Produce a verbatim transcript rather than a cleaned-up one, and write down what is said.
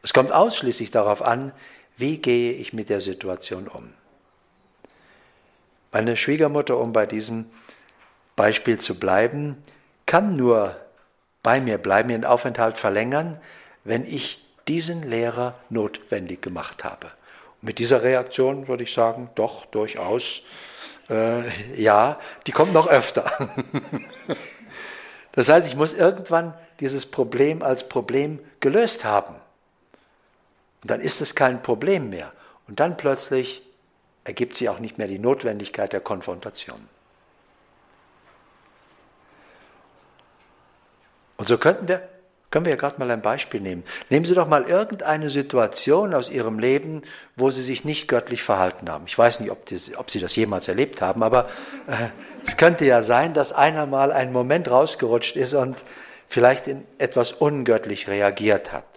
Es kommt ausschließlich darauf an, wie gehe ich mit der Situation um. Meine Schwiegermutter, um bei diesem Beispiel zu bleiben, kann nur bei mir bleiben, ihren Aufenthalt verlängern, wenn ich diesen Lehrer notwendig gemacht habe. Und mit dieser Reaktion würde ich sagen, doch, durchaus, äh, ja, die kommt noch öfter. Das heißt, ich muss irgendwann dieses Problem als Problem gelöst haben. Und dann ist es kein Problem mehr. Und dann plötzlich ergibt sich auch nicht mehr die Notwendigkeit der Konfrontation. Und so könnten wir, können wir ja gerade mal ein Beispiel nehmen. Nehmen Sie doch mal irgendeine Situation aus Ihrem Leben, wo Sie sich nicht göttlich verhalten haben. Ich weiß nicht, ob, das, ob Sie das jemals erlebt haben, aber äh, es könnte ja sein, dass einer mal einen Moment rausgerutscht ist und vielleicht in etwas ungöttlich reagiert hat.